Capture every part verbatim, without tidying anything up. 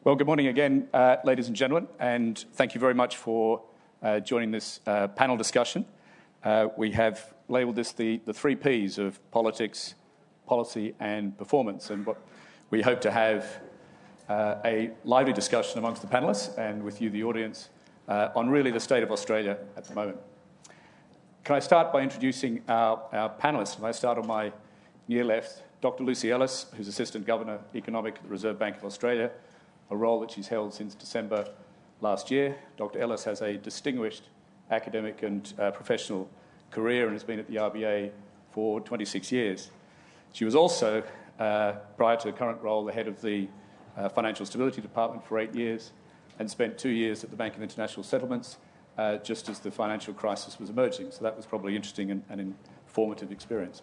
Well, good morning again, uh, ladies and gentlemen, and thank you very much for uh, joining this uh, panel discussion. Uh, we have labelled this the, the three Ps of politics, policy and performance, and what we hope to have uh, a lively discussion amongst the panellists and with you, the audience, uh, on really the state of Australia at the moment. Can I start by introducing our, our panellists? If I start on my near left, Doctor Lucy Ellis, who's Assistant Governor Economic at the Reserve Bank of Australia, a role that she's held since December last year. Doctor Ellis has a distinguished academic and uh, professional career and has been at the R B A for twenty-six years. She was also, uh, prior to her current role, the head of the uh, Financial Stability Department for eight years and spent two years at the Bank of International Settlements uh, just as the financial crisis was emerging. So that was probably interesting and an informative experience.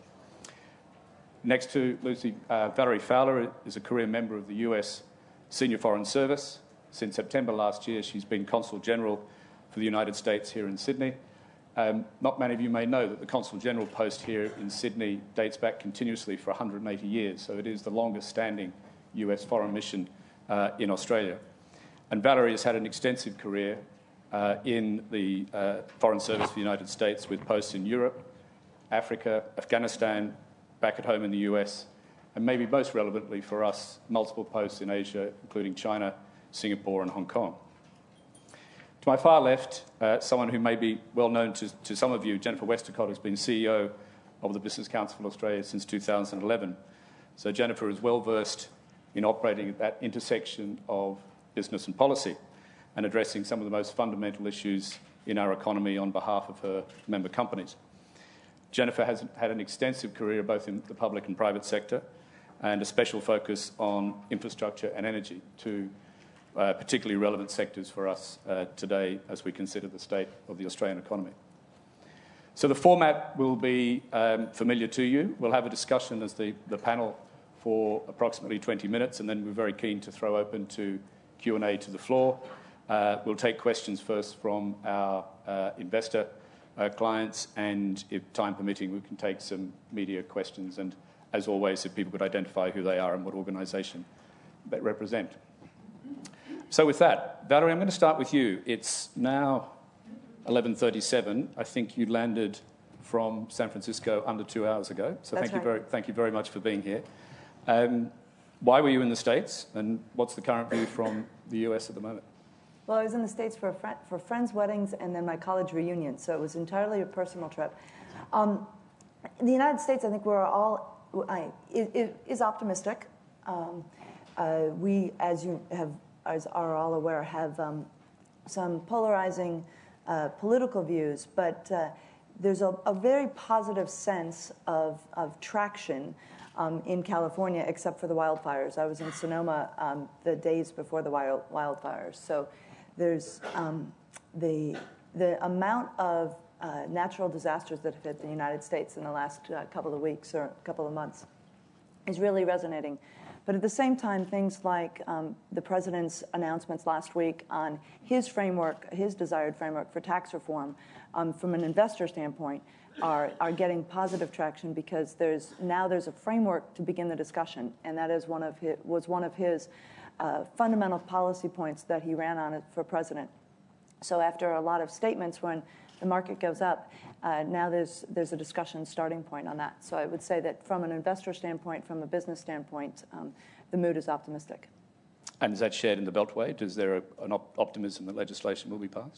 Next to Lucy, uh, Valerie Fowler is a career member of the U S Senior Foreign Service. Since September last year, she's been Consul General for the United States here in Sydney. Um, not many of you may know that the Consul General post here in Sydney dates back continuously for one hundred eighty years, so it is the longest standing U S foreign mission uh, in Australia. And Valerie has had an extensive career uh, in the uh, Foreign Service for the United States with posts in Europe, Africa, Afghanistan, back at home in the U S, and maybe most relevantly for us, multiple posts in Asia, including China, Singapore and Hong Kong. To my far left, uh, someone who may be well known to, to some of you, Jennifer Westacott, has been C E O of the Business Council of Australia since two thousand eleven. So Jennifer is well versed in operating at that intersection of business and policy and addressing some of the most fundamental issues in our economy on behalf of her member companies. Jennifer has had an extensive career both in the public and private sector and a special focus on infrastructure and energy, two uh, particularly relevant sectors for us uh, today as we consider the state of the Australian economy. So the format will be um, familiar to you. We'll have a discussion as the, the panel for approximately twenty minutes, and then we're very keen to throw open to Q and A to the floor. Uh, we'll take questions first from our uh, investor uh, clients, and if time permitting, we can take some media questions, and as always, if people could identify who they are and what organisation they represent. So with that, Valerie, I'm going to start with you. It's now eleven thirty-seven. I think you landed from San Francisco under two hours ago. So That's thank right. you very, thank you very much for being here. Um, why were you in the States, and what's the current view from the U S at the moment? Well, I was in the States for, a fr- for friends' weddings and then my college reunion, so it was entirely a personal trip. Um, in the United States, I think we're all, I, it, it is optimistic. Um, uh, we, as you have, as are all aware, have um, some polarizing uh, political views, but uh, there's a, a very positive sense of, of traction Um, in California, except for the wildfires. I was in Sonoma um, the days before the wild, wildfires. So there's um, the, the amount of uh, natural disasters that have hit the United States in the last uh, couple of weeks or couple of months is really resonating. But at the same time, things like um, the president's announcements last week on his framework, his desired framework for tax reform, um, from an investor standpoint, Are, are getting positive traction because there's now there's a framework to begin the discussion, and that is one of his, was one of his uh, fundamental policy points that he ran on for president. So after a lot of statements when the market goes up, uh, now there's there's a discussion starting point on that. So I would say that from an investor standpoint, from a business standpoint, um, the mood is optimistic. And is that shared in the Beltway? Is there a, an op- optimism that legislation will be passed?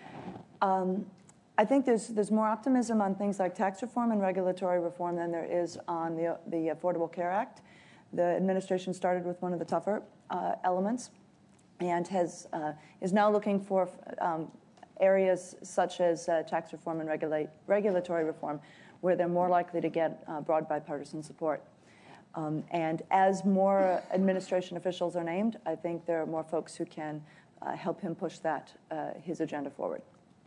Um, I think there's there's more optimism on things like tax reform and regulatory reform than there is on the the Affordable Care Act. The administration started with one of the tougher uh, elements, and has uh, is now looking for um, areas such as uh, tax reform and regulate regulatory reform, where they're more likely to get uh, broad bipartisan support. Um, and as more administration officials are named, I think there are more folks who can uh, help him push that uh, his agenda forward.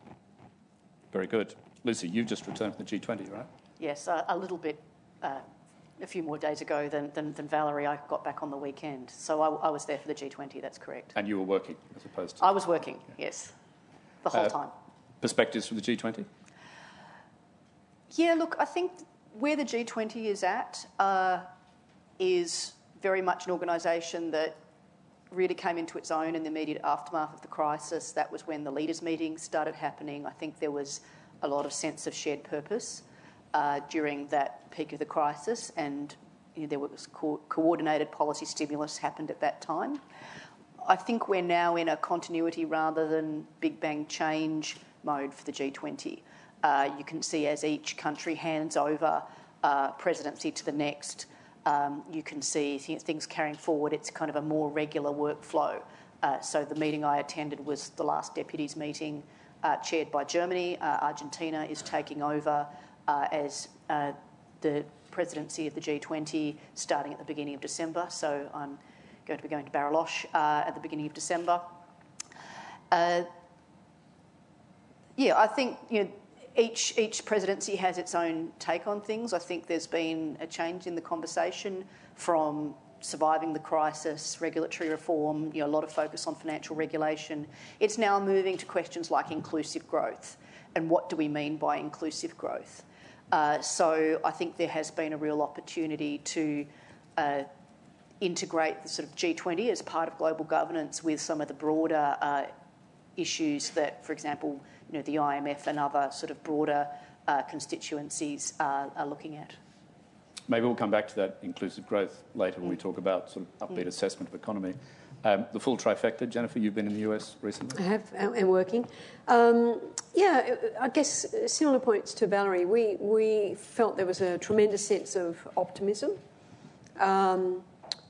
Very good. Lucy, you've just returned from the G twenty, right? Yes, a, a little bit, uh, a few more days ago than, than, than Valerie. I got back on the weekend. So I, I was there for the G twenty, that's correct. And you were working as opposed to... I was working, yeah. Yes, the whole Uh, time. Perspectives from the G twenty? Yeah, look, I think where the G twenty is at uh, is very much an organisation that really came into its own in the immediate aftermath of the crisis. That was when the leaders' meetings started happening. I think there was a lot of sense of shared purpose uh, during that peak of the crisis, and you know, there was co- coordinated policy stimulus happened at that time. I think we're now in a continuity rather than big bang change mode for the G twenty. Uh, you can see as each country hands over uh, presidency to the next, um, you can see things carrying forward. It's kind of a more regular workflow. Uh, so the meeting I attended was the last deputies meeting uh, chaired by Germany. Uh, Argentina is taking over uh, as uh, the presidency of the G twenty starting at the beginning of December. So I'm going to be going to Bariloche uh, at the beginning of December. Uh, yeah, I think you know each each presidency has its own take on things. I think there's been a change in the conversation from surviving the crisis, regulatory reform, you know, a lot of focus on financial regulation. It's now moving to questions like inclusive growth and what do we mean by inclusive growth. Uh, so I think there has been a real opportunity to uh, integrate the sort of G twenty as part of global governance with some of the broader uh, issues that, for example, you know, the I M F and other sort of broader uh, constituencies uh, are looking at. Maybe we'll come back to that inclusive growth later when we talk about sort of upbeat mm. assessment of economy. Um, the full trifecta, Jennifer, you've been in the U S recently? I have, and working. Um, yeah, I guess similar points to Valerie. We, we felt there was a tremendous sense of optimism. Um,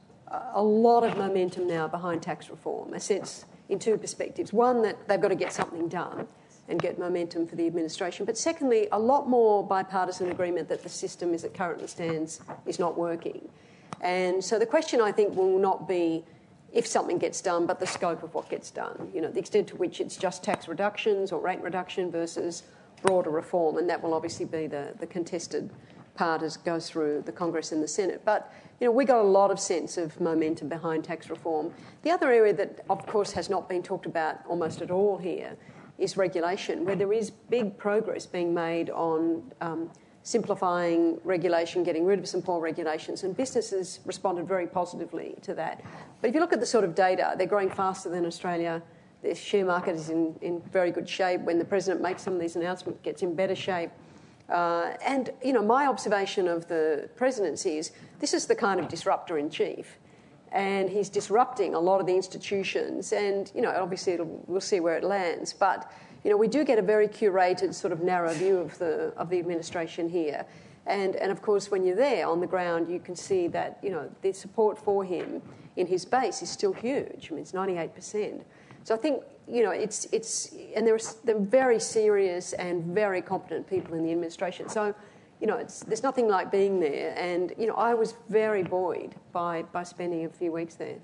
a lot of momentum now behind tax reform, a sense in two perspectives. One, that they've got to get something done and get momentum for the administration. But secondly, a lot more bipartisan agreement that the system as it currently stands is not working. And so the question, I think, will not be if something gets done, but the scope of what gets done. You know, the extent to which it's just tax reductions or rate reduction versus broader reform. And that will obviously be the, the contested part as it goes through the Congress and the Senate. But, you know, we got a lot of sense of momentum behind tax reform. The other area that, of course, has not been talked about almost at all here is regulation, where there is big progress being made on um, simplifying regulation, getting rid of some poor regulations, and businesses responded very positively to that. But if you look at the sort of data, they're growing faster than Australia. The share market is in, in very good shape. When the President makes some of these announcements, it gets in better shape. Uh, and, you know, my observation of the presidency is this is the kind of disruptor in chief. And he's disrupting a lot of the institutions. And, you know, obviously it'll, we'll see where it lands. But, you know, we do get a very curated sort of narrow view of the of the administration here. And, and of course, when you're there on the ground, you can see that, you know, the support for him in his base is still huge. I mean, it's ninety-eight percent. So I think, you know, it's, it's and there are, there are very serious and very competent people in the administration. So, you know, it's, there's nothing like being there. And, you know, I was very buoyed by, by spending a few weeks there.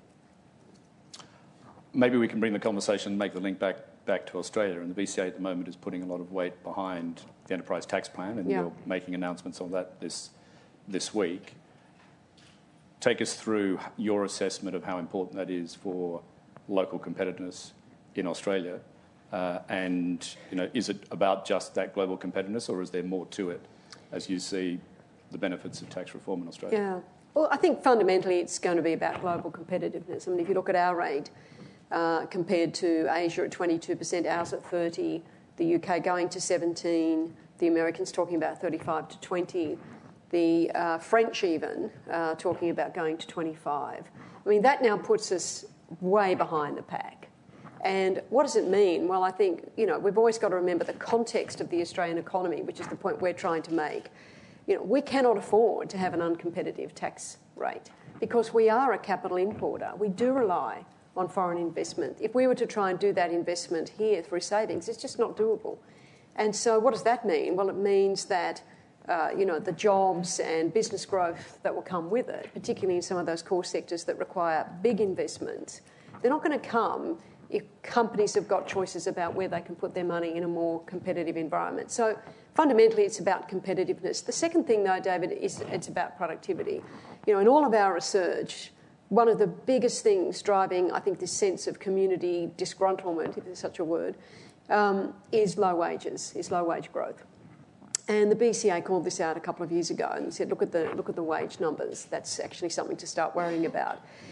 Maybe we can bring the conversation, make the link back back to Australia. And the B C A at the moment is putting a lot of weight behind the enterprise tax plan, and yeah. you're making announcements on that this this week. Take us through your assessment of how important that is for local competitiveness in Australia. Uh, and, you know, is it about just that global competitiveness, or is there more to it as you see the benefits of tax reform in Australia? Yeah. Well, I think fundamentally it's going to be about global competitiveness. I mean, if you look at our rate uh, compared to Asia at twenty-two percent, ours at thirty, the U K going to seventeen, the Americans talking about thirty-five to twenty, the uh, French even uh, talking about going to twenty-five. I mean, that now puts us way behind the pack. And what does it mean? Well, I think, you know, we've always got to remember the context of the Australian economy, which is the point we're trying to make. You know, we cannot afford to have an uncompetitive tax rate because we are a capital importer. We do rely on foreign investment. If we were to try and do that investment here through savings, it's just not doable. And so what does that mean? Well, it means that, uh, you know, the jobs and business growth that will come with it, particularly in some of those core sectors that require big investment, they're not going to come if companies have got choices about where they can put their money in a more competitive environment. So fundamentally, it's about competitiveness. The second thing, though, David, is it's about productivity. You know, in all of our research, one of the biggest things driving, I think, this sense of community disgruntlement, if there's such a word, um, is low wages, is low wage growth. And the B C A called this out a couple of years ago and said, look at the look at the wage numbers. That's actually something to start worrying about.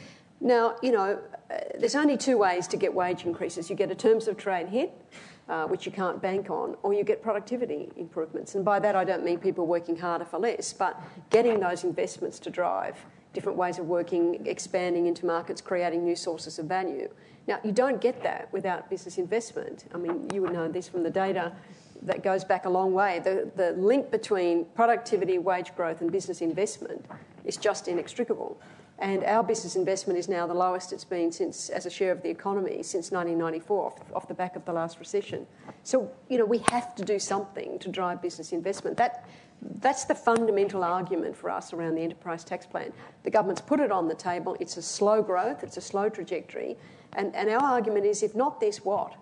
Now, you know, uh, there's only two ways to get wage increases. You get a terms of trade hit, uh, which you can't bank on, or you get productivity improvements. And by that I don't mean people working harder for less, but getting those investments to drive different ways of working, expanding into markets, creating new sources of value. Now, you don't get that without business investment. I mean, you would know this from the data that goes back a long way. The, the link between productivity, wage growth and business investment is just inextricable. And our business investment is now the lowest it's been since, as a share of the economy, since nineteen ninety-four, off, off the back of the last recession. So, you know, we have to do something to drive business investment. That, that's the fundamental argument for us around the enterprise tax plan. The government's put it on the table. It's a slow growth. It's a slow trajectory. And, and our argument is, if not this, what?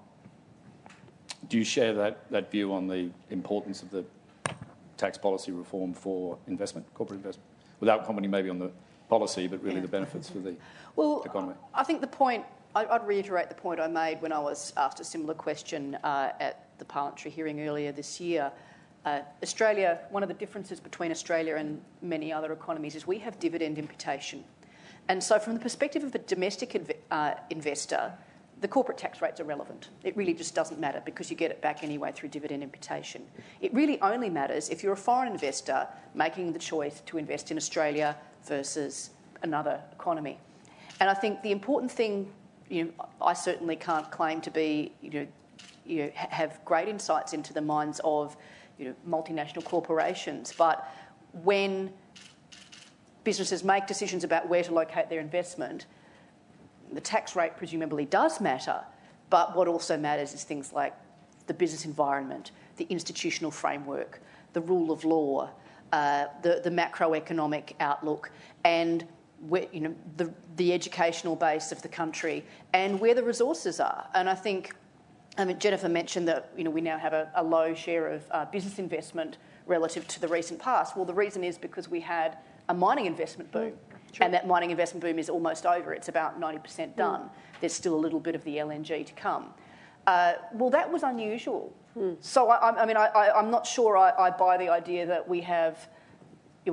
Do you share that, that view on the importance of the tax policy reform for investment, corporate investment, without commenting maybe on the policy, but really yeah. the benefits for the well, economy? I think the point, I'd reiterate the point I made when I was asked a similar question uh, at the parliamentary hearing earlier this year. Uh, Australia, one of the differences between Australia and many other economies is we have dividend imputation. And so from the perspective of the domestic inv- uh, investor, the corporate tax rates are relevant. It really just doesn't matter because you get it back anyway through dividend imputation. It really only matters if you're a foreign investor making the choice to invest in Australia versus another economy. And I think the important thing, you know, I certainly can't claim to be, you know, you know, have great insights into the minds of, you know, multinational corporations, but when businesses make decisions about where to locate their investment, the tax rate presumably does matter, but what also matters is things like the business environment, the institutional framework, the rule of law, uh, the, the macroeconomic outlook, and where, you know, the, the educational base of the country, and where the resources are. And I think, I mean, Jennifer mentioned that, you know, we now have a, a low share of uh, business investment relative to the recent past. Well, the reason is because we had a mining investment boom. True. And that mining investment boom is almost over. It's about ninety percent done. Mm. There's still a little bit of the L N G to come. Uh, well, that was unusual. Mm. So, I, I mean, I, I, I'm not sure I, I buy the idea that we have a,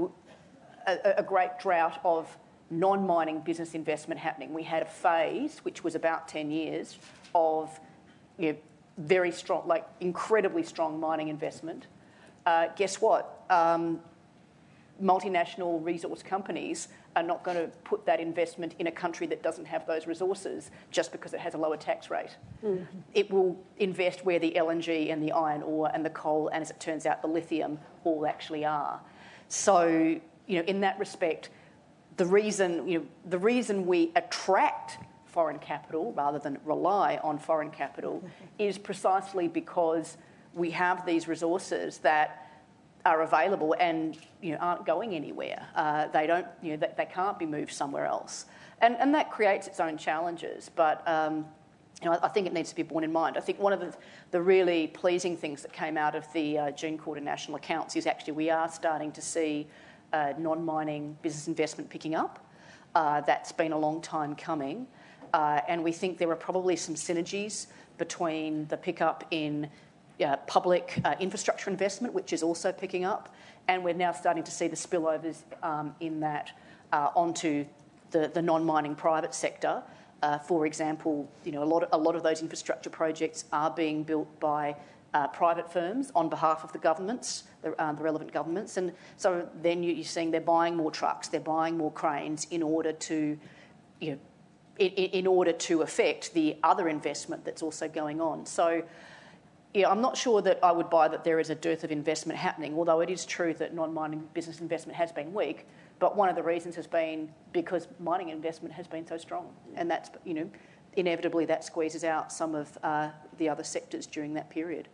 a great drought of non-mining business investment happening. We had a phase, which was about ten years, of, you know, very strong, like incredibly strong mining investment. Uh, guess what? Um, multinational resource companies are not going to put that investment in a country that doesn't have those resources just because it has a lower tax rate. Mm. It will invest where the L N G and the iron ore and the coal, and as it turns out, the lithium all actually are. So, you know, in that respect, the reason, you know, the reason we attract foreign capital rather than rely on foreign capital is precisely because we have these resources that are available and, you know, aren't going anywhere. Uh, they don't, you know, they, they can't be moved somewhere else, and and that creates its own challenges. But um, you know, I, I think it needs to be borne in mind. I think one of the, the really pleasing things that came out of the uh, June quarter national accounts is actually we are starting to see uh, non-mining business investment picking up. Uh, that's been a long time coming, uh, and we think there are probably some synergies between the pickup in Uh, public uh, infrastructure investment, which is also picking up, and we're now starting to see the spillovers um, in that uh, onto the, the non-mining private sector. Uh, for example, you know, a lot of, a lot of those infrastructure projects are being built by uh, private firms on behalf of the governments, the, uh, the relevant governments, and so then you're seeing they're buying more trucks, they're buying more cranes in order to, you know, in, in order to affect the other investment that's also going on. So. Yeah, I'm not sure that I would buy that there is a dearth of investment happening, although it is true that non-mining business investment has been weak. But one of the reasons has been because mining investment has been so strong, and that's, you know, inevitably that squeezes out some of uh, the other sectors during that period.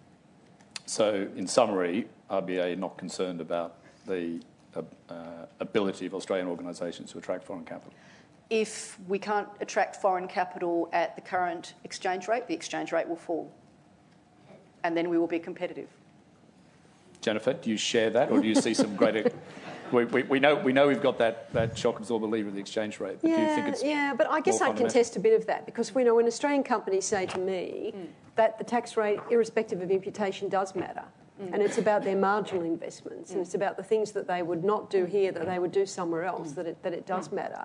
So, in summary, R B A are not concerned about the uh, uh, ability of Australian organisations to attract foreign capital? If we can't attract foreign capital at the current exchange rate, the exchange rate will fall. And then we will be competitive. Jennifer, do you share that, or do you see some greater? we, we, we know we know we've got that, that shock absorber lever of the exchange rate. But yeah, do you think it's yeah, but I guess I contest a bit of that because we know when Australian companies say to me mm. that the tax rate, irrespective of imputation, does matter, mm. and it's about their marginal investments, mm. and it's about the things that they would not do here that they would do somewhere else. Mm. That it that it does mm. matter.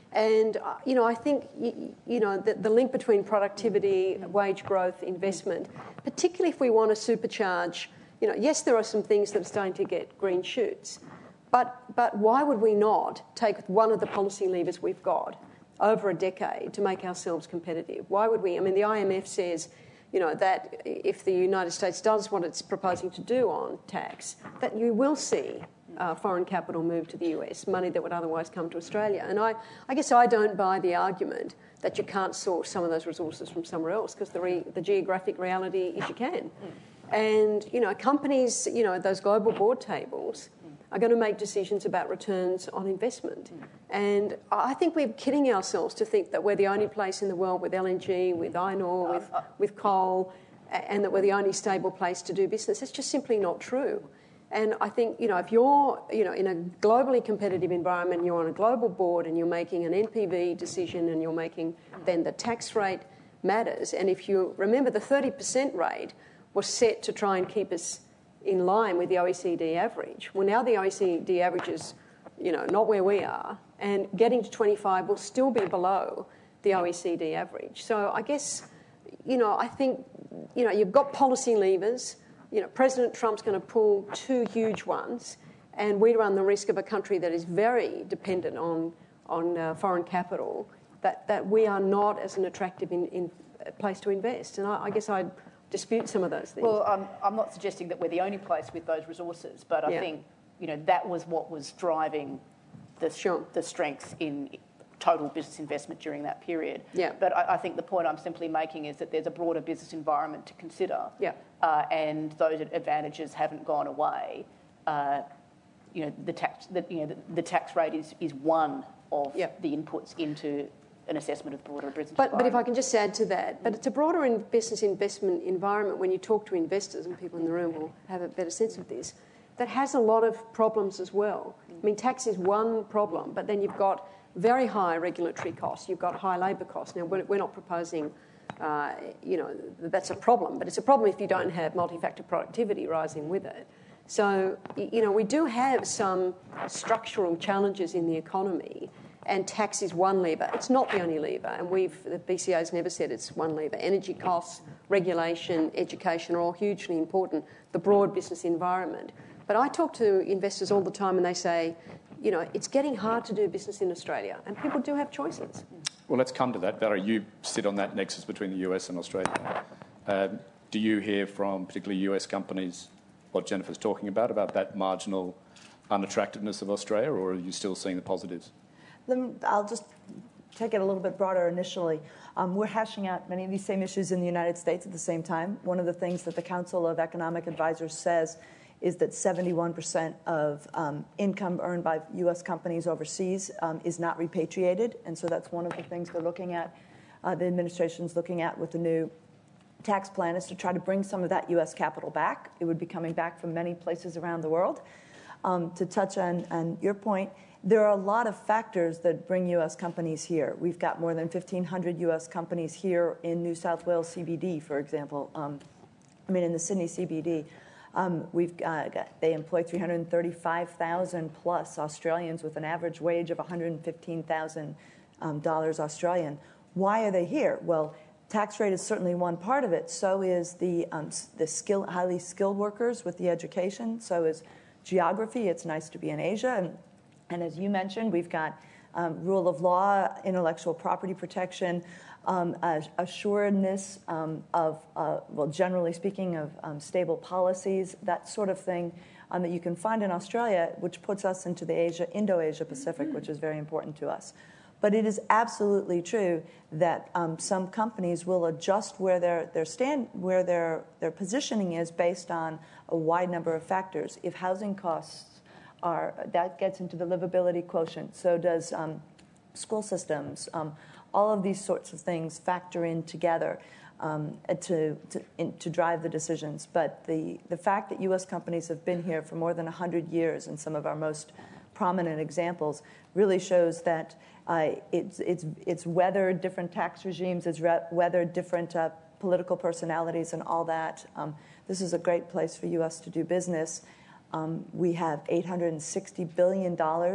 And, uh, you know, I think, you, you know, the, the link between productivity, wage growth, investment, particularly if we want to supercharge, you know, yes, there are some things that are starting to get green shoots, but, but why would we not take one of the policy levers we've got over a decade to make ourselves competitive? Why would we? I mean, the I M F says, you know, that if the United States does what it's proposing to do on tax, that you will see Uh, foreign capital move to the U S, money that would otherwise come to Australia. And I, I guess I don't buy the argument that you can't source some of those resources from somewhere else, because the, re, the geographic reality is you can. Mm. And, you know, companies, you know, those global board tables mm. are going to make decisions about returns on investment. Mm. And I think we're kidding ourselves to think that we're the only place in the world with L N G, with iron ore, with, with coal, and that we're the only stable place to do business. It's just simply not true. And I think, you know, if you're, you know, in a globally competitive environment, you're on a global board and you're making an N P V decision and you're making, then the tax rate matters. And if you remember, the thirty percent rate was set to try and keep us in line with the O E C D average. Well, now the O E C D average is, you know, not where we are, and getting to twenty-five will still be below the O E C D average. So I guess, you know, I think, you know, you've got policy levers. You know, President Trump's going to pull two huge ones, and we run the risk of a country that is very dependent on on uh, foreign capital, that, that we are not as an attractive in, in place to invest. And I, I guess I'd dispute some of those things. Well, um, I'm not suggesting that we're the only place with those resources, but I yeah. think, you know, that was what was driving the, sure. the strength in total business investment during that period. Yeah. But I, I think the point I'm simply making is that there's a broader business environment to consider. Yeah. Uh, and those advantages haven't gone away. Uh, you know, the tax, the, you know, the, the tax rate is, is one of yeah. the inputs into an assessment of broader business but, environment. But if I can just add to that, but it's a broader in business investment environment when you talk to investors, and people in the room will have a better sense of this, that has a lot of problems as well. I mean, tax is one problem, but then you've got very high regulatory costs. You've got high labour costs. Now, we're, we're not proposing, uh, you know, that's a problem, but it's a problem if you don't have multi-factor productivity rising with it. So, you know, we do have some structural challenges in the economy, and tax is one lever. It's not the only lever, and we've, the B C A's never said it's one lever. Energy costs, regulation, education are all hugely important, the broad business environment. But I talk to investors all the time, and they say, you know, it's getting hard to do business in Australia, and people do have choices. Well, let's come to that. Valerie, you sit on that nexus between the U S and Australia. Um, do you hear from particularly U S companies what Jennifer's talking about, about that marginal unattractiveness of Australia, or are you still seeing the positives? I'll just take it a little bit broader initially. Um, we're hashing out many of these same issues in the United States at the same time. One of the things that the Council of Economic Advisors says is that seventy-one percent of um, income earned by U S companies overseas um, is not repatriated. And so that's one of the things they're looking at, uh, the administration's looking at with the new tax plan, is to try to bring some of that U S capital back. It would be coming back from many places around the world. Um, to touch on, on your point, there are a lot of factors that bring U S companies here. We've got more than fifteen hundred U S companies here in New South Wales C B D, for example. Um, I mean, in the Sydney C B D. Um, we've uh, got, they employ three hundred thirty-five thousand plus Australians with an average wage of one hundred fifteen thousand dollars um, Australian. Why are they here? Well, tax rate is certainly one part of it. So is the um, the skill, highly skilled workers with the education. So is geography. It's nice to be in Asia. And, and as you mentioned, we've got um, rule of law, intellectual property protection, Um, uh, assuredness um, of, uh, well, generally speaking, of um, stable policies, that sort of thing um, that you can find in Australia, which puts us into the Asia, Indo-Asia Pacific, which is very important to us. But it is absolutely true that um, some companies will adjust where their their stand, where their their positioning is based on a wide number of factors. If housing costs are, that gets into the livability quotient. So does um, school systems. Um, All of these sorts of things factor in together um, to to, in, to drive the decisions. But the, the fact that U S companies have been here for more than one hundred years, and some of our most prominent examples, really shows that uh, it's, it's, it's weathered different tax regimes, it's re- weathered different uh, political personalities and all that. Um, this is a great place for U S to do business. Um, we have eight hundred sixty billion dollars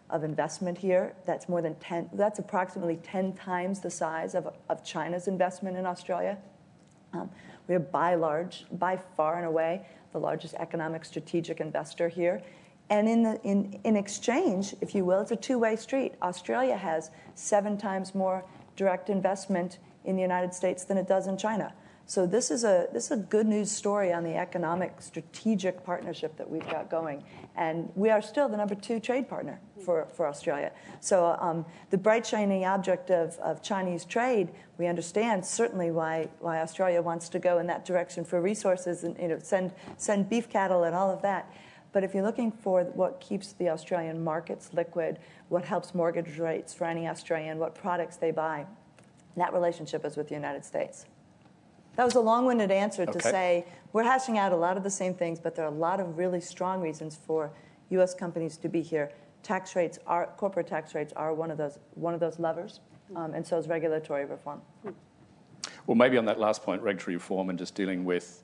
of investment here. That's more than ten. That's approximately ten times the size of, of China's investment in Australia. Um, we are by large, by far and away, the largest economic strategic investor here. And in, the, in, in exchange, if you will, it's a two-way street. Australia has seven times more direct investment in the United States than it does in China. So this is a this is a good news story on the economic strategic partnership that we've got going. And we are still the number two trade partner for, for Australia. So um, the bright shining object of, of Chinese trade, we understand certainly why why Australia wants to go in that direction for resources and, you know, send send beef cattle and all of that. But if you're looking for what keeps the Australian markets liquid, what helps mortgage rates for any Australian, what products they buy, that relationship is with the United States. That was a long-winded answer to Okay. say we're hashing out a lot of the same things, but there are a lot of really strong reasons for U S companies to be here. Tax rates are corporate tax rates are one of those one of those levers, um, and so is regulatory reform. Well, maybe on that last point, regulatory reform and just dealing with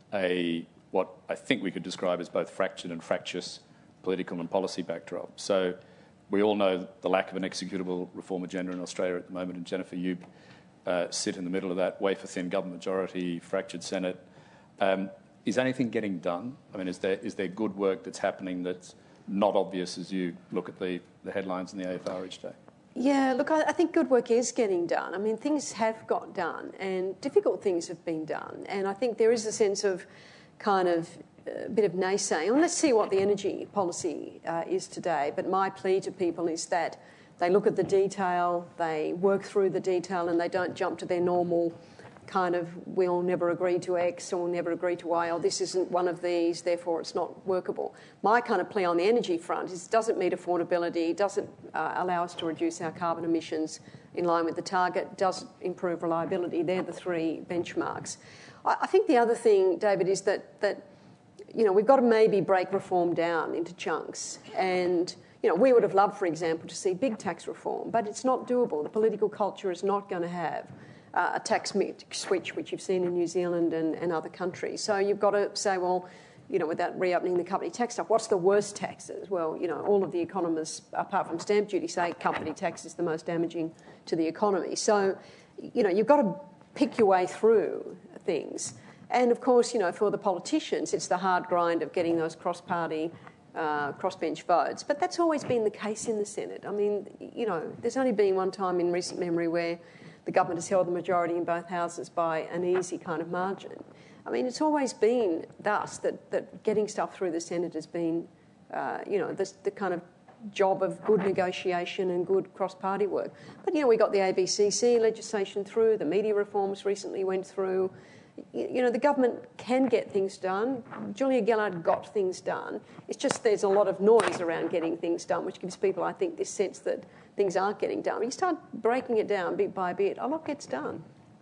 a what I think we could describe as both fractured and fractious political and policy backdrop. So we all know the lack of an executable reform agenda in Australia at the moment, and Jennifer, you uh, sit in the middle of that wafer-thin government majority, fractured Senate. Um, is anything getting done? I mean, is there is there good work that's happening that's not obvious as you look at the, the headlines in the A F R each day? Yeah, look, I, I think good work is getting done. I mean, things have got done and difficult things have been done. And I think there is a sense of kind of a bit of naysaying. And let's see what the energy policy uh, is today. But my plea to people is that they look at the detail, they work through the detail, and they don't jump to their normal kind of, we'll never agree to X or we'll never agree to Y, or this isn't one of these, therefore it's not workable. My kind of plea on the energy front is it doesn't meet affordability, doesn't uh, allow us to reduce our carbon emissions in line with the target, doesn't improve reliability. They're the three benchmarks. I, I think the other thing, David, is that, that you know, we've got to maybe break reform down into chunks. And, you know, we would have loved, for example, to see big tax reform, but it's not doable. The political culture is not going to have uh, a tax switch, which you've seen in New Zealand and, and other countries. So you've got to say, well, you know, without reopening the company tax stuff, what's the worst taxes? Well, you know, all of the economists, apart from stamp duty, say company tax is the most damaging to the economy. So, you know, you've got to pick your way through things. And, of course, you know, for the politicians, it's the hard grind of getting those cross-party, uh, crossbench votes. But that's always been the case in the Senate. I mean, you know, there's only been one time in recent memory where the government has held the majority in both houses by an easy kind of margin. I mean, it's always been thus that, that getting stuff through the Senate has been, uh, you know, this, the kind of job of good negotiation and good cross-party work. But, you know, we got the A B C C legislation through, the media reforms recently went through. You know, the government can get things done. Julia Gillard got things done. It's just there's a lot of noise around getting things done, which gives people, I think, this sense that things aren't getting done. When you start breaking it down bit by bit, a lot gets done.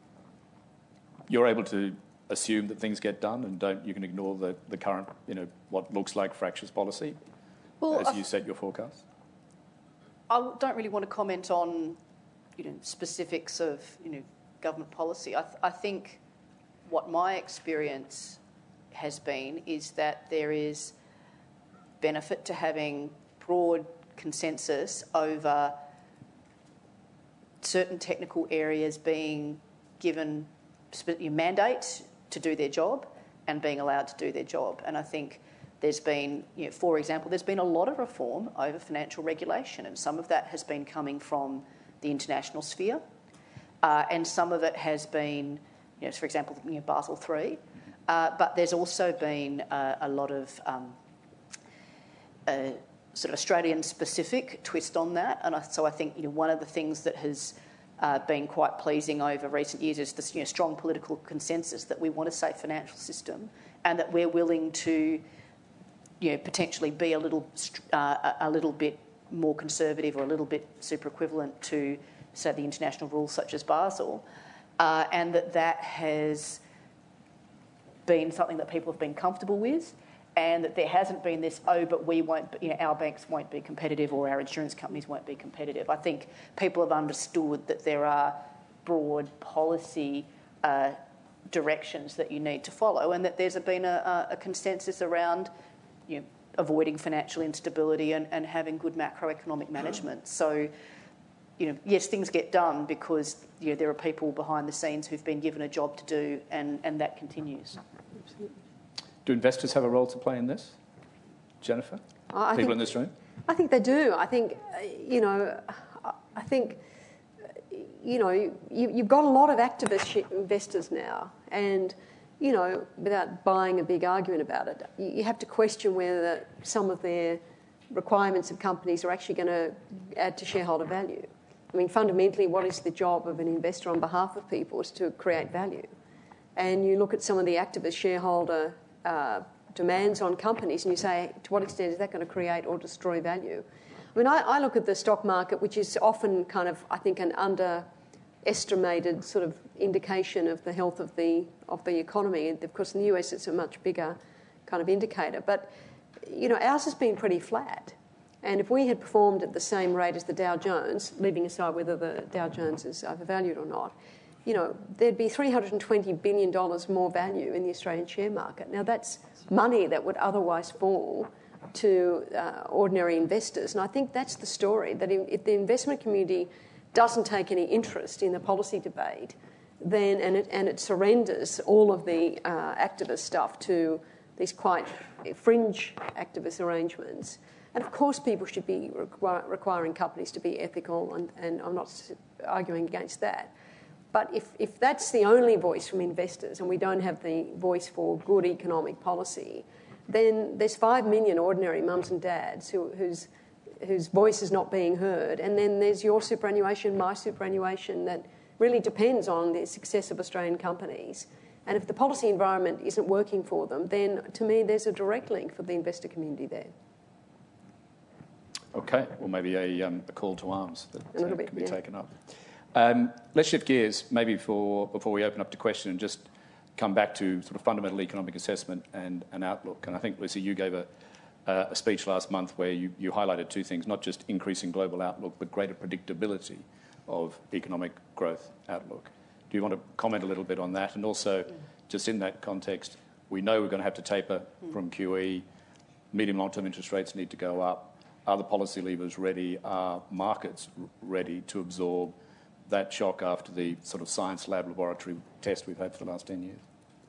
You're able to assume that things get done and don't you can ignore the, the current, you know, what looks like fractious policy well, as I you set your forecast? I don't really want to comment on, you know, specifics of, you know, government policy. I, th- I think what my experience has been is that there is benefit to having broad consensus over certain technical areas being given a mandate to do their job and being allowed to do their job. And I think there's been, you know, for example, there's been a lot of reform over financial regulation, and some of that has been coming from the international sphere, uh, and some of it has been, you know, for example, you know, Basel three, uh, but there's also been uh, a lot of um, uh, sort of Australian-specific twist on that, and I, so I think, you know, one of the things that has uh, been quite pleasing over recent years is this, you know, strong political consensus that we want a safe financial system, and that we're willing to, you know, potentially be a little uh, a little bit more conservative or a little bit super equivalent to, say, the international rules such as Basel. Uh, and that that has been something that people have been comfortable with, and that there hasn't been this, oh, but we won't, you know, our banks won't be competitive or our insurance companies won't be competitive. I think people have understood that there are broad policy uh, directions that you need to follow, and that there's been a, a consensus around, you know, avoiding financial instability and, and having good macroeconomic management. So, you know, yes, things get done because, you know, there are people behind the scenes who've been given a job to do, and, and that continues. Do investors have a role to play in this? Jennifer? I People think, in this room? I think they do. I think, you know, I think, you know, you, you've got a lot of activist investors now, and, you know, without buying a big argument about it, you have to question whether some of their requirements of companies are actually going to add to shareholder value. I mean, fundamentally, what is the job of an investor on behalf of people is to create value. And you look at some of the activist shareholder uh, demands on companies and you say, to what extent is that going to create or destroy value? I mean, I, I look at the stock market, which is often kind of, I think, an underestimated sort of indication of the health of the of the economy. And of course, in the U S, it's a much bigger kind of indicator. But, you know, ours has been pretty flat. And if we had performed at the same rate as the Dow Jones, leaving aside whether the Dow Jones is overvalued or not, you know, there'd be three hundred twenty billion dollars more value in the Australian share market. Now, that's money that would otherwise fall to uh, ordinary investors. And I think that's the story, that if the investment community doesn't take any interest in the policy debate, then and it, and it surrenders all of the uh, activist stuff to these quite fringe activist arrangements. And of course people should be require, requiring companies to be ethical, and, and I'm not arguing against that. But if, if that's the only voice from investors and we don't have the voice for good economic policy, then there's five million ordinary mums and dads who, whose, whose voice is not being heard. And then there's your superannuation, my superannuation, that really depends on the success of Australian companies. And if the policy environment isn't working for them, then to me there's a direct link for the investor community there. Okay, well, maybe a, um, a call to arms that a little uh, bit, can be yeah. taken up. Um, let's shift gears, maybe for, before we open up to question, and just come back to sort of fundamental economic assessment and an outlook. And I think, Lucy, you gave a, uh, a speech last month where you, you highlighted two things, not just increasing global outlook, but greater predictability of economic growth outlook. Do you want to comment a little bit on that? And also, just in that context, we know we're going to have to taper from Q E, medium long-term interest rates need to go up. Are the policy levers ready? Are markets ready to absorb that shock after the sort of science lab laboratory test we've had for the last ten years?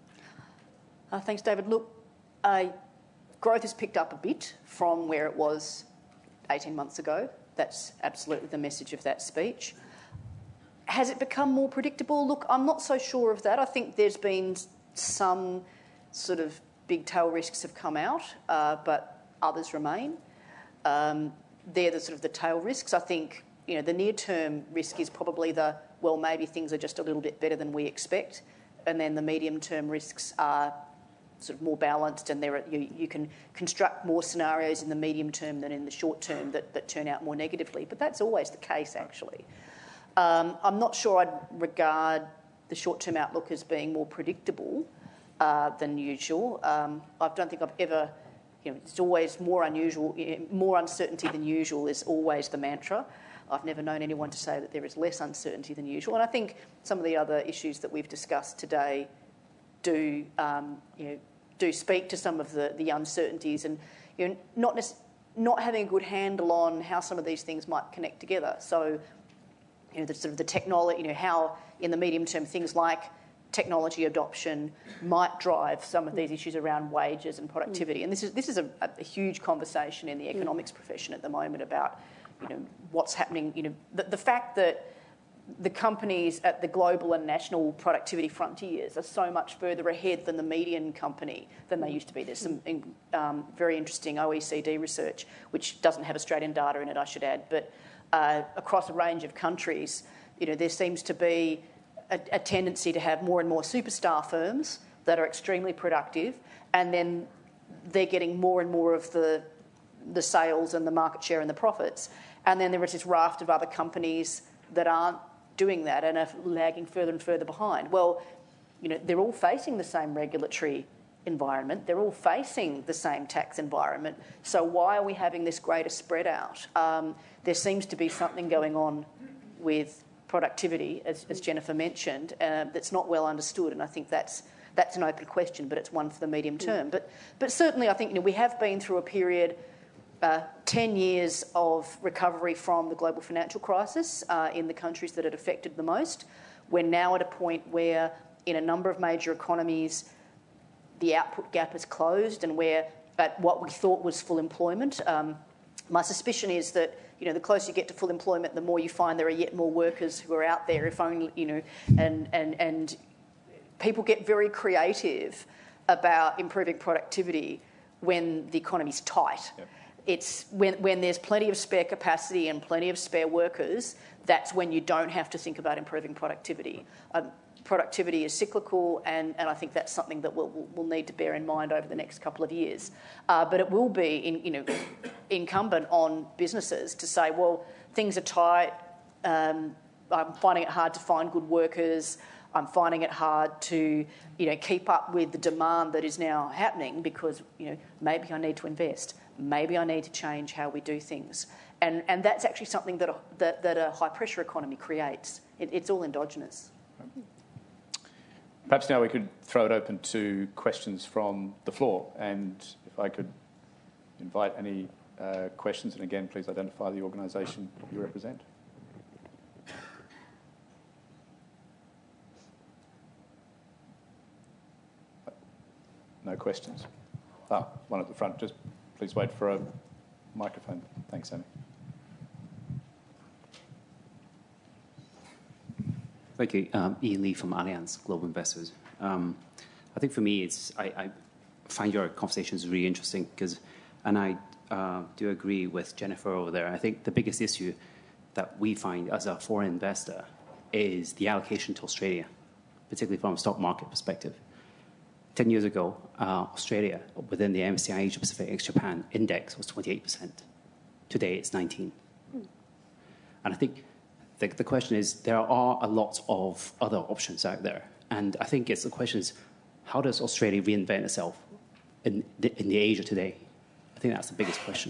Uh, thanks, David. Look, uh, growth has picked up a bit from where it was eighteen months ago. That's absolutely the message of that speech. Has it become more predictable? Look, I'm not so sure of that. I think there's been some sort of big tail risks have come out, uh, but others remain. Um, they're the sort of the tail risks. I think, you know, the near-term risk is probably the, well, maybe things are just a little bit better than we expect, and then the medium-term risks are sort of more balanced, and there are, you, you can construct more scenarios in the medium term than in the short term that, that turn out more negatively. But that's always the case, actually. Um, I'm not sure I'd regard the short-term outlook as being more predictable uh, than usual. Um, I don't think I've ever... You know, it's always more unusual, more uncertainty than usual is always the mantra. I've never known anyone to say that there is less uncertainty than usual. And I think some of the other issues that we've discussed today do, um, you know, do speak to some of the, the uncertainties, and, you know, not nec- not having a good handle on how some of these things might connect together. So, you know, the sort of the technology, you know, how in the medium term things like technology adoption might drive some of these issues around wages and productivity. And this is this is a, a huge conversation in the economics profession at the moment about, you know, what's happening. You know, the, the fact that the companies at the global and national productivity frontiers are so much further ahead than the median company than they used to be. There's some um, very interesting O E C D research, which doesn't have Australian data in it, I should add, but uh, across a range of countries, you know, there seems to be A, a tendency to have more and more superstar firms that are extremely productive, and then they're getting more and more of the the sales and the market share and the profits. And then there is this raft of other companies that aren't doing that and are lagging further and further behind. Well, you know, they're all facing the same regulatory environment. They're all facing the same tax environment. So why are we having this greater spread out? Um, there seems to be something going on with productivity, as, as Jennifer mentioned, uh, that's not well understood, and I think that's that's an open question, but it's one for the medium term. But but certainly, I think you know we have been through a period, uh, ten years of recovery from the global financial crisis uh, in the countries that it affected the most. We're now at a point where, in a number of major economies, the output gap has closed, and we're at what we thought was full employment. Um, my suspicion is that, you know, the closer you get to full employment, the more you find there are yet more workers who are out there, if only, you know, and and and people get very creative about improving productivity when the economy's tight. Yep. It's when when there's plenty of spare capacity and plenty of spare workers, that's when you don't have to think about improving productivity. Um, productivity is cyclical, and, and I think that's something that we'll, we'll need to bear in mind over the next couple of years. Uh, but it will be, in, you know, incumbent on businesses to say, well, things are tight. Um, I'm finding it hard to find good workers. I'm finding it hard to, you know, keep up with the demand that is now happening because, you know, maybe I need to invest. Maybe I need to change how we do things. And and that's actually something that a, that, that a high-pressure economy creates. It, it's all endogenous. Perhaps now we could throw it open to questions from the floor. And if I could invite any uh, questions, and again, please identify the organisation you represent. No questions? Ah, one at the front. Just please wait for a microphone. Thanks, Amy. Thank you. Um, Ian Lee from Allianz Global Investors. Um, I think for me, it's I, I find your conversations really interesting because, and I uh, do agree with Jennifer over there. I think the biggest issue that we find as a foreign investor is the allocation to Australia, particularly from a stock market perspective. Ten years ago, uh, Australia, within the M S C I Asia Pacific ex-Japan index, was twenty-eight percent. Today, it's nineteen. Mm. And I think the, the question is, there are a lot of other options out there. And I think it's the question is, how does Australia reinvent itself in the, in the Asia today? I think that's the biggest question.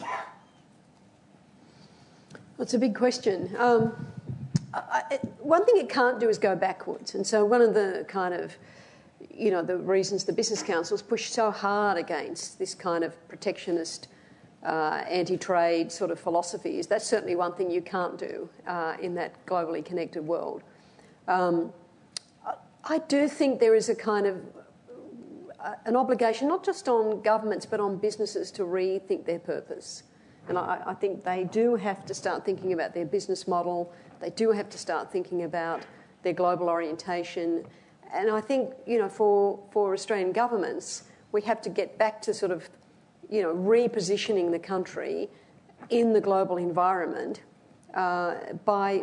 That's a big question. Um, I, I, one thing it can't do is go backwards. And so one of the kind of you know, the reasons the Business Council's pushed so hard against this kind of protectionist, uh, anti-trade sort of philosophy is that's certainly one thing you can't do uh, in that globally connected world. Um, I, I do think there is a kind of uh, an obligation, not just on governments, but on businesses to rethink their purpose. And I, I think they do have to start thinking about their business model. They do have to start thinking about their global orientation. And I think, you know, for, for Australian governments, we have to get back to sort of, you know, repositioning the country in the global environment uh, by,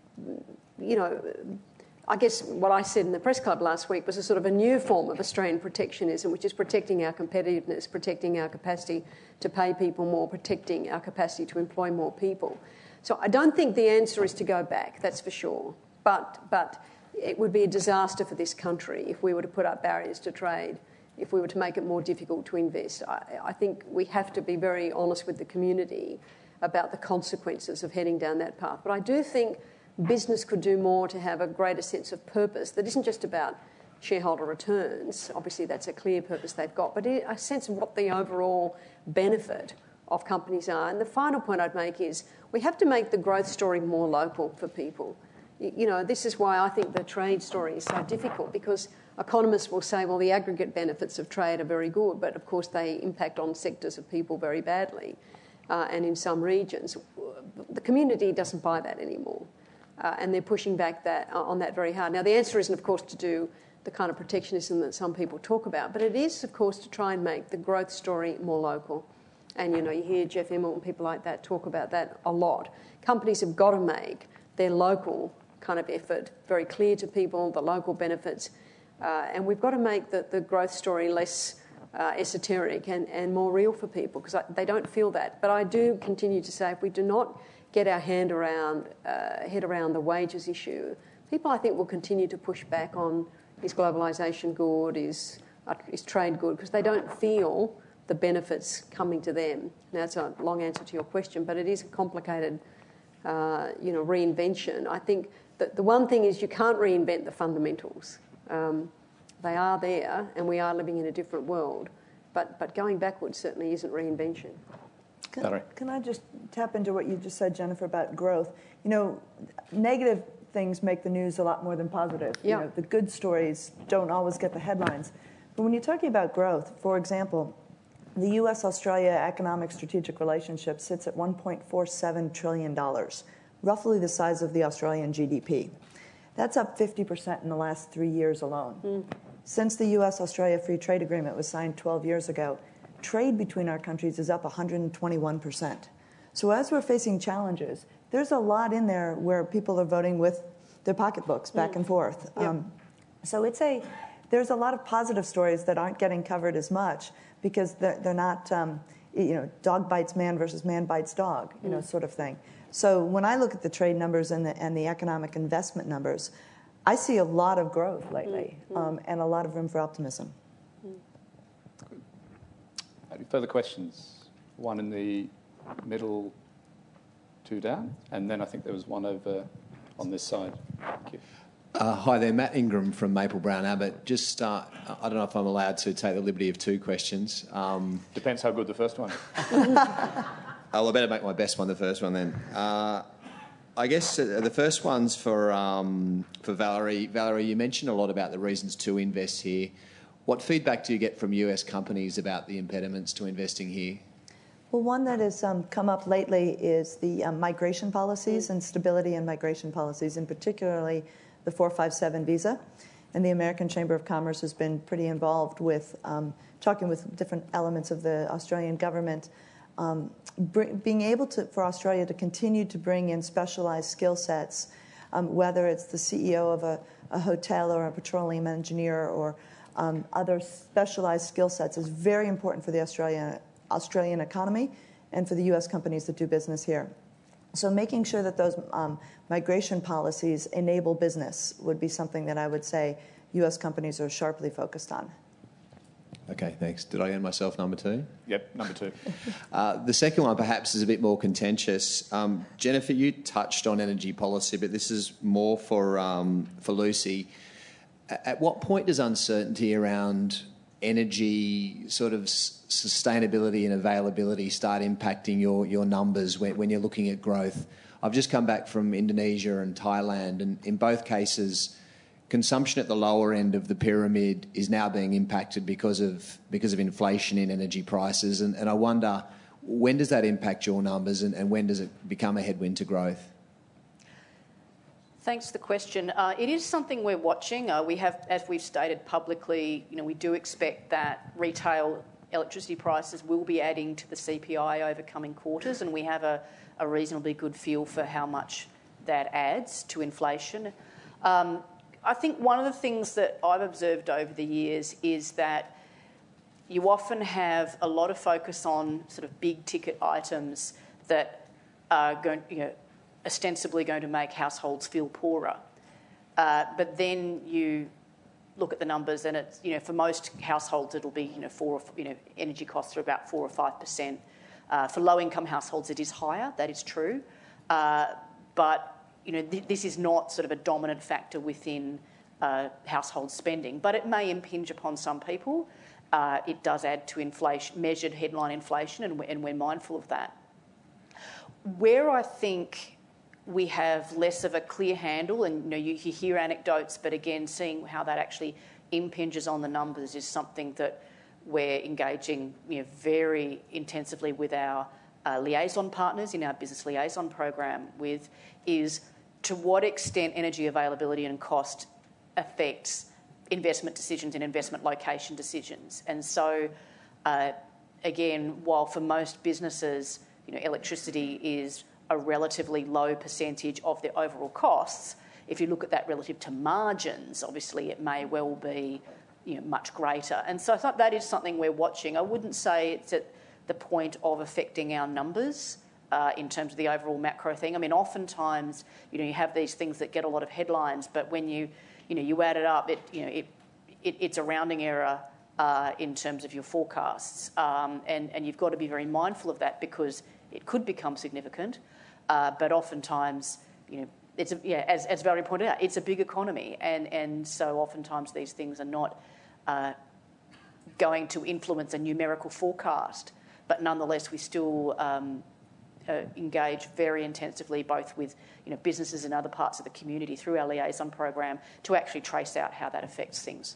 you know, I guess what I said in the press club last week was a sort of a new form of Australian protectionism, which is protecting our competitiveness, protecting our capacity to pay people more, protecting our capacity to employ more people. So I don't think the answer is to go back, that's for sure. But but... it would be a disaster for this country if we were to put up barriers to trade, if we were to make it more difficult to invest. I, I think we have to be very honest with the community about the consequences of heading down that path. But I do think business could do more to have a greater sense of purpose that isn't just about shareholder returns. Obviously, that's a clear purpose they've got, but a sense of what the overall benefit of companies are. And the final point I'd make is we have to make the growth story more local for people. You know, this is why I think the trade story is so difficult, because economists will say, well, the aggregate benefits of trade are very good, but of course they impact on sectors of people very badly. Uh, and in some regions, the community doesn't buy that anymore. Uh, and they're pushing back that uh, on that very hard. Now, the answer isn't, of course, to do the kind of protectionism that some people talk about, but it is, of course, to try and make the growth story more local. And, you know, you hear Jeff Immelt and people like that talk about that a lot. Companies have got to make their local kind of effort very clear to people, the local benefits, uh, and we've got to make the, the growth story less uh, esoteric and, and more real for people, because they don't feel that. But I do continue to say if we do not get our hand around, uh, head around the wages issue, people I think will continue to push back on is globalisation good, is, uh, is trade good, because they don't feel the benefits coming to them. Now, it's a long answer to your question, but it is a complicated uh, you know, reinvention. I think that the one thing is you can't reinvent the fundamentals. Um, They are there, and we are living in a different world. But but going backwards certainly isn't reinvention. Can, can I just tap into what you just said, Jennifer, about growth? You know, negative things make the news a lot more than positive. Yeah. You know, the good stories don't always get the headlines. But when you're talking about growth, for example, the U S Australia economic strategic relationship sits at one point four seven trillion dollars, roughly the size of the Australian G D P. That's up fifty percent in the last three years alone. Mm. Since the U S Australia Free Trade Agreement was signed twelve years ago, trade between our countries is up one hundred twenty-one percent. So as we're facing challenges, there's a lot in there where people are voting with their pocketbooks back mm. and forth. Yep. Um, so it's a, there's a lot of positive stories that aren't getting covered as much because they're, they're not, um, you know, dog bites man versus man bites dog, you mm. know, sort of thing. So when I look at the trade numbers and the, and the economic investment numbers, I see a lot of growth lately mm. um, and a lot of room for optimism. Mm. Any further questions? One in the middle, two down, and then I think there was one over on this side. Thank you. Uh, hi there, Matt Ingram from Maple Brown Abbott. Just, uh, I don't know if I'm allowed to take the liberty of two questions. Um, Depends how good the first one is. Oh, I better make my best one the first one then. Uh, I guess uh, the first one's for um, for Valerie. Valerie, you mentioned a lot about the reasons to invest here. What feedback do you get from U S companies about the impediments to investing here? Well, one that has um, come up lately is the um, migration policies and stability and migration policies, and particularly the four five seven visa. And the American Chamber of Commerce has been pretty involved with um, talking with different elements of the Australian government, um, br- being able to, for Australia to continue to bring in specialized skill sets, um, whether it's the C E O of a, a hotel or a petroleum engineer or um, other specialized skill sets, is very important for the Australian Australian economy and for the U S companies that do business here. So making sure that those um, migration policies enable business would be something that I would say U S companies are sharply focused on. Okay, thanks. Did I earn myself number two? Yep, number two. uh, the second one perhaps is a bit more contentious. Um, Jennifer, you touched on energy policy, but this is more for um, for Lucy. At what point does uncertainty around energy sort of sustainability and availability start impacting your, your numbers when, when you're looking at growth? I've just come back from Indonesia and Thailand, and in both cases, consumption at the lower end of the pyramid is now being impacted because of because of inflation in energy prices. And, and I wonder, when does that impact your numbers, and, and when does it become a headwind to growth? Thanks for the question. Uh, it is something we're watching. Uh, we have, as we've stated publicly, you know, we do expect that retail electricity prices will be adding to the C P I over coming quarters, and we have a, a reasonably good feel for how much that adds to inflation. Um, I think one of the things that I've observed over the years is that you often have a lot of focus on sort of big ticket items that are going, you know, ostensibly going to make households feel poorer. Uh, but then you look at the numbers, and it's, you know, for most households it'll be, you know, four, you know, energy costs are about four or five percent. Uh, for low-income households, it is higher. That is true, uh, but you know, th- this is not sort of a dominant factor within uh, household spending. But it may impinge upon some people. Uh, it does add to inflation, measured headline inflation, and we're, and we're mindful of that. Where I think we have less of a clear handle, and you know, you, you hear anecdotes, but again, seeing how that actually impinges on the numbers is something that we're engaging, you know, very intensively with our uh, liaison partners in our business liaison program with, is to what extent energy availability and cost affects investment decisions and investment location decisions. And so, uh, again, while for most businesses, you know, electricity is a relatively low percentage of their overall costs, if you look at that relative to margins, obviously it may well be, you know, much greater. And so I thought that is something we're watching. I wouldn't say it's at the point of affecting our numbers uh, in terms of the overall macro thing. I mean, oftentimes, you know, you have these things that get a lot of headlines, but when you, you know, you add it up, it, you know, it, it it's a rounding error uh, in terms of your forecasts, um, and and you've got to be very mindful of that because it could become significant. Uh, but oftentimes, you know, it's a, yeah, as, as Valerie pointed out, it's a big economy, and, and so oftentimes these things are not uh, going to influence a numerical forecast, but nonetheless we still um, uh, engage very intensively both with you know, businesses and other parts of the community through our liaison program to actually trace out how that affects things.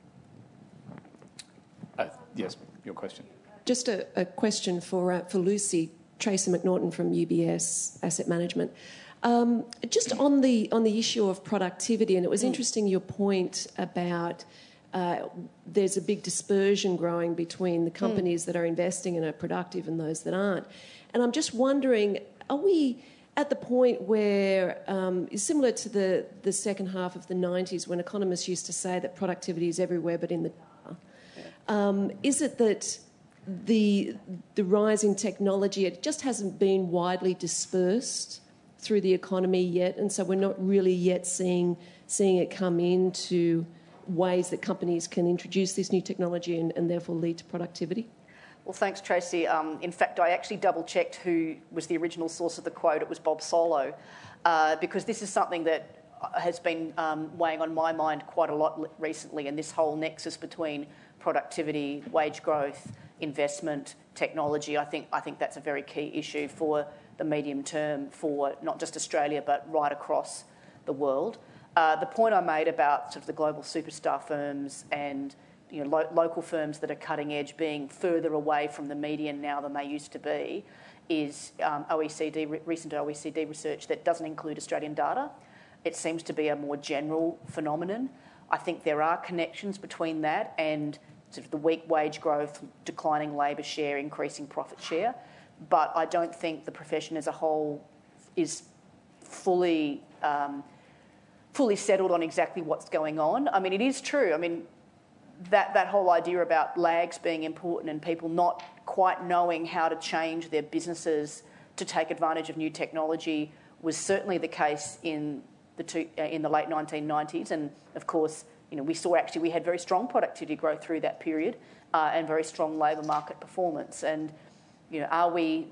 Uh, yes, your question. Just a, a question for uh, for Lucy. Tracy McNaughton from U B S Asset Management. Um, just on the on the issue of productivity, and it was interesting your point about uh, there's a big dispersion growing between the companies mm. that are investing and are productive and those that aren't. And I'm just wondering, are we at the point where, um, similar to the, the second half of the nineties when economists used to say that productivity is everywhere but in the data, um, is it that the the rise in technology, it just hasn't been widely dispersed through the economy yet, and so we're not really yet seeing seeing it come into ways that companies can introduce this new technology and, and therefore lead to productivity? Well, thanks, Tracy. Um, in fact, I actually double-checked who was the original source of the quote. It was Bob Solow, uh, because this is something that has been um, weighing on my mind quite a lot recently, and this whole nexus between productivity, wage growth, investment, technology. I think I think that's a very key issue for the medium term for not just Australia but right across the world. Uh, the point I made about sort of the global superstar firms and you know lo- local firms that are cutting edge being further away from the median now than they used to be is um, O E C D re- recent O E C D research that doesn't include Australian data. It seems to be a more general phenomenon. I think there are connections between that and sort of the weak wage growth, declining labour share, increasing profit share. But I don't think the profession as a whole is fully um, fully settled on exactly what's going on. I mean, it is true. I mean, that, that whole idea about lags being important and people not quite knowing how to change their businesses to take advantage of new technology was certainly the case in the two, uh, in the late nineteen nineties. And, of course, you know, we saw actually we had very strong productivity growth through that period uh, and very strong labour market performance. And, you know, are we,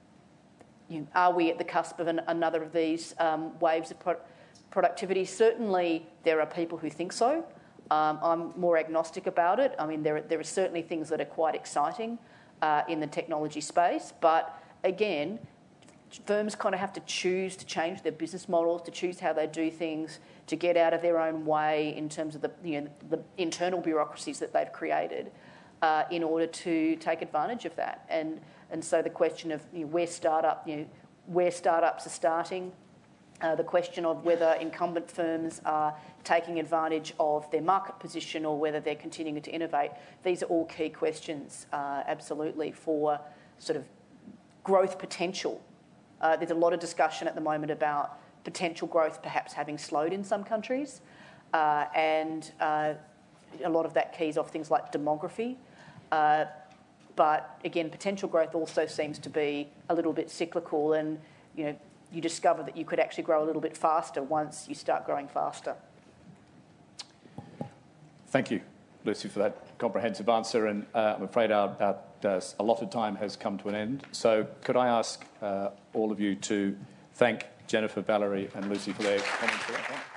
you know, are we at the cusp of an, another of these um, waves of pro- productivity? Certainly there are people who think so. Um, I'm more agnostic about it. I mean, there, there are certainly things that are quite exciting uh, in the technology space. But, again, firms kind of have to choose to change their business models, to choose how they do things, to get out of their own way in terms of the, you know, the internal bureaucracies that they've created uh, in order to take advantage of that. And and so the question of you know, where startup, you know, where startups are starting, uh, the question of whether incumbent firms are taking advantage of their market position or whether they're continuing to innovate. These are all key questions, uh, absolutely, for sort of growth potential. Uh, there's a lot of discussion at the moment about potential growth perhaps having slowed in some countries, uh, and uh, a lot of that keys off things like demography. Uh, but again, potential growth also seems to be a little bit cyclical, and you know, you discover that you could actually grow a little bit faster once you start growing faster. Thank you, Lucy, for that comprehensive answer, and uh, I'm afraid our, our uh, allotted time has come to an end. So could I ask uh, all of you to thank Jennifer, Valerie and Lucy for their comments.